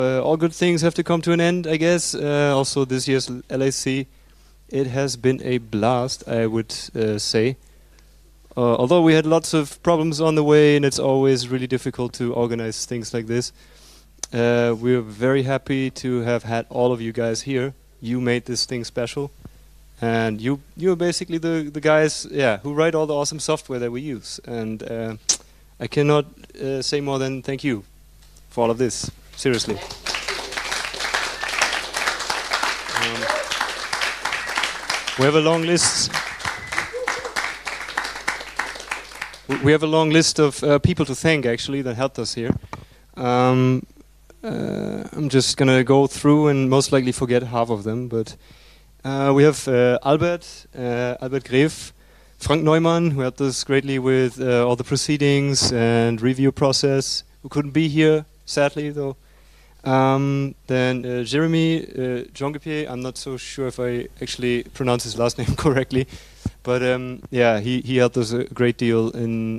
All good things have to come to an end, I guess. Also, this year's LAC, it has been a blast, I would say. Although we had lots of problems on the way, and it's always really difficult to organize things like this. We're very happy to have had all of you guys here. You made this thing special. And you're basically the guys, who write all the awesome software that we use. And I cannot say more than thank you for all of this. Seriously. We have a long list. We have a long list of people to thank, actually, that helped us here. I'm just going to go through and most likely forget half of them, but we have Albert Gref, Frank Neumann, who helped us greatly with all the proceedings and review process, who couldn't be here, sadly, though. Then Jeremy Jongepier, I'm not so sure if I actually pronounce his last name correctly, but he helped us a great deal in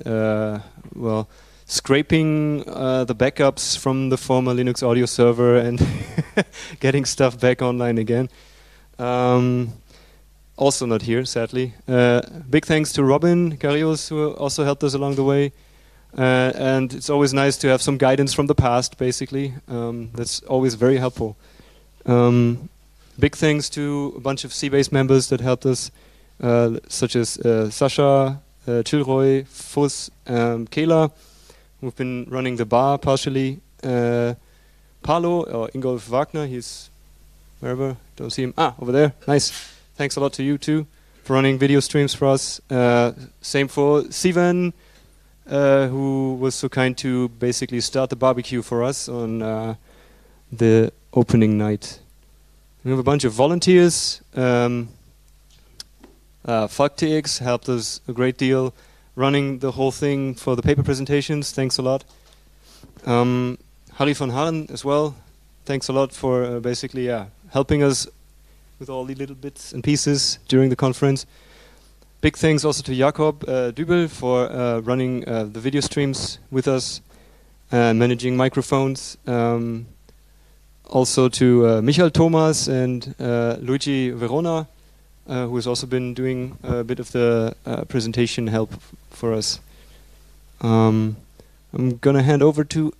scraping the backups from the former Linux audio server and getting stuff back online again. Also not here, sadly. Big thanks to Robin Garrios, who also helped us along the way. And it's always nice to have some guidance from the past, basically. That's always very helpful. Big thanks to a bunch of C-Base members that helped us, such as Sasha, Chilroy, Fuss, Kayla, who've been running the bar partially. Palo, or Ingolf Wagner, he's wherever, don't see him. Over there, nice. Thanks a lot to you too for running video streams for us. Same for Sivan, who was so kind to basically start the barbecue for us on the opening night. We have a bunch of volunteers. FalkTX helped us a great deal running the whole thing for the paper presentations. Thanks a lot. Harry von Halen as well. Thanks a lot for basically helping us with all the little bits and pieces during the conference. Big thanks also to Jakob Dübel for running the video streams with us and managing microphones. Also to Michael Thomas and Luigi Verona, who has also been doing a bit of the presentation help for us. I'm going to hand over to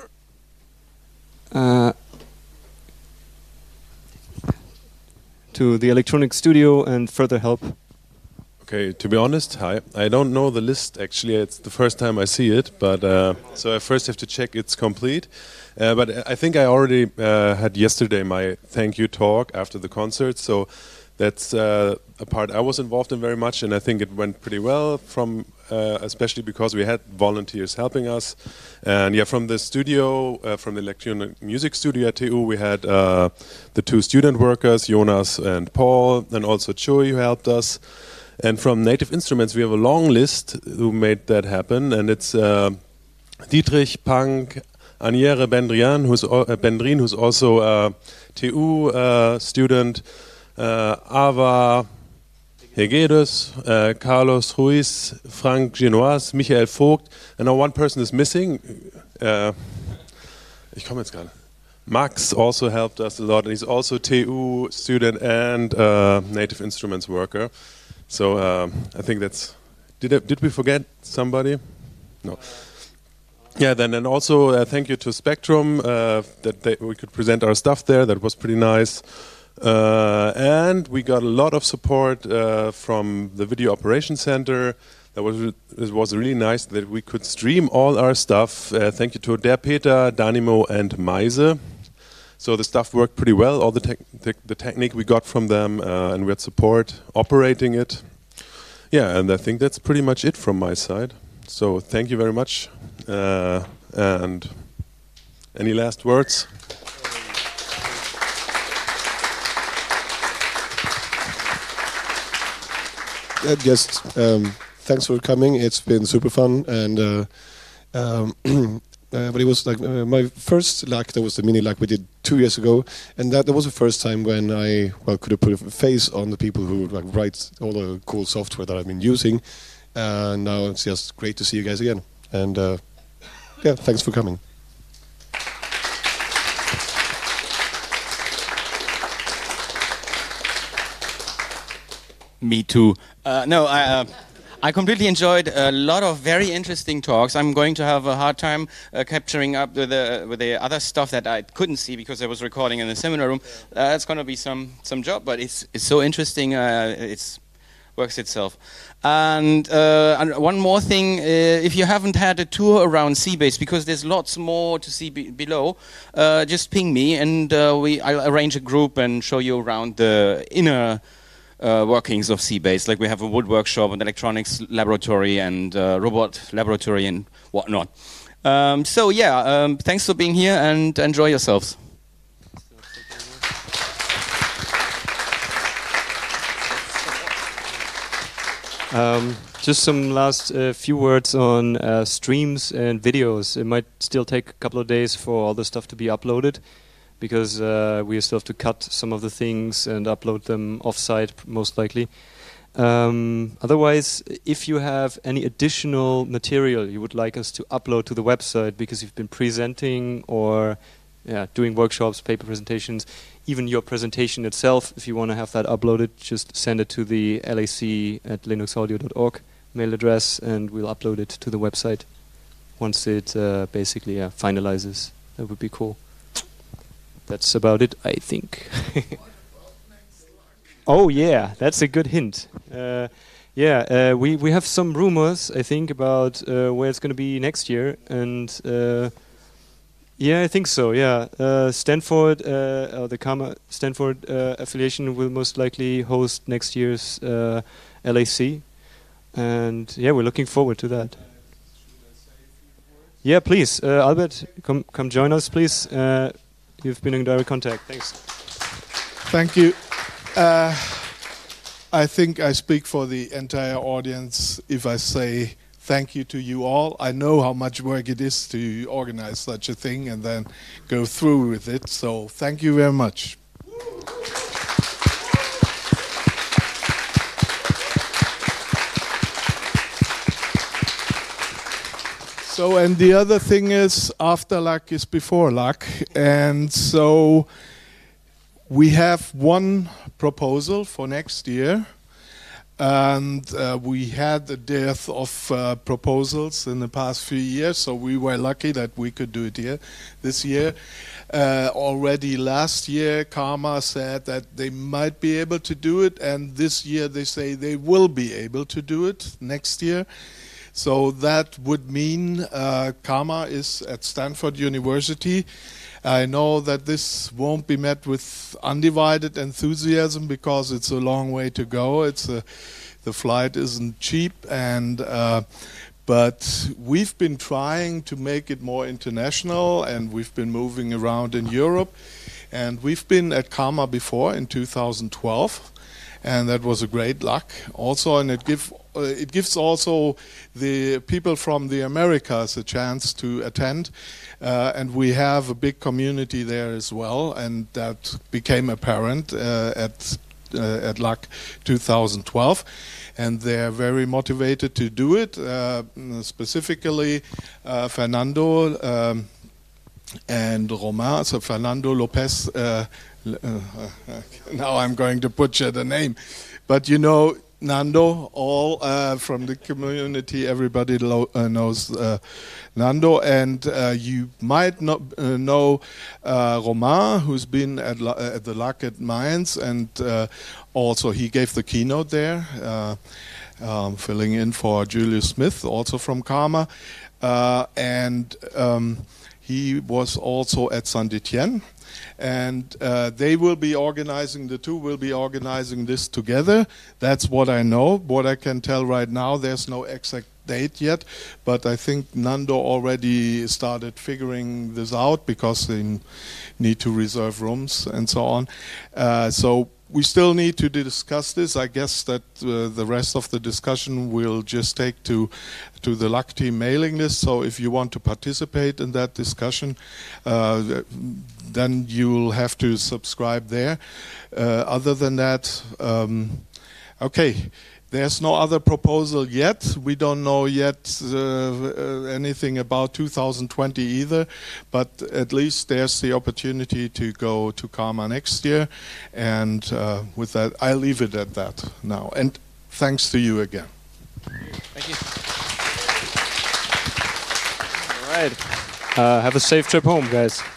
the electronic studio and further help. Okay, to be honest, I don't know the list actually. It's the first time I see it, but so I first have to check it's complete. But I think I already had yesterday my thank you talk after the concert, so that's a part I was involved in very much, and I think it went pretty well. From especially because we had volunteers helping us, and from the studio, from the electronic music studio at TU, we had the two student workers, Jonas and Paul, and also Choi, who helped us. And from Native Instruments, we have a long list who made that happen, and it's Dietrich Pank, Aniere Bendrin, who's also a TU student, Ava Hegedes, Carlos Ruiz, Frank Genoise, Michael Vogt, and now one person is missing. Ich komme jetzt gerade. Max also helped us a lot, and he's also TU student and Native Instruments worker. So I think that's. Did we forget somebody? No. Yeah. Then also thank you to Spectrum that we could present our stuff there. That was pretty nice. And we got a lot of support from the Video Operations Center. It was really nice that we could stream all our stuff. Thank you to Der Peter, Danimo, and Meise. So the stuff worked pretty well. All the technique we got from them, and we had support operating it. Yeah, and I think that's pretty much it from my side. So thank you very much. And any last words? Just thanks for coming. It's been super fun, and but it was like my first LAC. That was the mini LAC we did 2 years ago, and that was the first time when I could have put a face on the people who write all the cool software that I've been using. And now it's just great to see you guys again. And thanks for coming. Me too. No, I completely enjoyed a lot of very interesting talks. I'm going to have a hard time capturing up with the other stuff that I couldn't see because I was recording in the seminar room. It's going to be some job, but it's so interesting. It's works itself. And one more thing, if you haven't had a tour around Seabase, because there's lots more to see below, just ping me and I'll arrange a group and show you around the inner workings of Seabase. Like we have a wood workshop, an electronics laboratory, and robot laboratory and whatnot. So yeah, thanks for being here and enjoy yourselves. Just some last few words on streams and videos. It might still take a couple of days for all the stuff to be uploaded, because we still have to cut some of the things and upload them off-site, most likely. Otherwise, if you have any additional material you would like us to upload to the website because you've been presenting or doing workshops, paper presentations, even your presentation itself, if you want to have that uploaded, just send it to the lac@linuxaudio.org mail address and we'll upload it to the website once it basically finalizes. That would be cool. That's about it, I think. Oh yeah, that's a good hint. We have some rumors, I think, about where it's going to be next year, and I think so. Yeah, Stanford, the KAMA Stanford affiliation will most likely host next year's LAC, and we're looking forward to that. Yeah, please, Albert, come join us, please. You've been in direct contact. Thanks. Thank you. I think I speak for the entire audience if I say thank you to you all. I know how much work it is to organize such a thing and then go through with it. So thank you very much. So, and the other thing is, after LAC is before LAC. And so we have one proposal for next year. And we had the dearth of proposals in the past few years, so we were lucky that we could do it here this year. Already last year, KAMA said that they might be able to do it, and this year they say they will be able to do it next year. So that would mean KAMA is at Stanford University. I know that this won't be met with undivided enthusiasm because it's a long way to go. The flight isn't cheap, but we've been trying to make it more international, and we've been moving around in Europe. And we've been at KAMA before in 2012, and that was a great luck also, and it gives also the people from the Americas a chance to attend, and we have a big community there as well, and that became apparent at LAC 2012, and they're very motivated to do it. Specifically, Fernando and Romain, so Fernando Lopez. Now I'm going to butcher the name, but you know Nando, all from the community, everybody knows Nando, and you might not know Romain, who's been at the LAC at Mainz, and also he gave the keynote there, filling in for Julius Smith, also from KAMA, and he was also at Saint-Étienne. And they will be organizing, the two will be organizing this together. That's what I know. What I can tell right now, there's no exact date yet, but I think Nando already started figuring this out because they need to reserve rooms and so on. So we still need to discuss this. I guess that the rest of the discussion will just take to the LAC team mailing list. So if you want to participate in that discussion, then you'll have to subscribe there. Other than that, okay. There's no other proposal yet. We don't know yet anything about 2020 either, but at least there's the opportunity to go to Karma next year. And with that, I leave it at that now. And thanks to you again. Thank you. All right. Have a safe trip home, guys.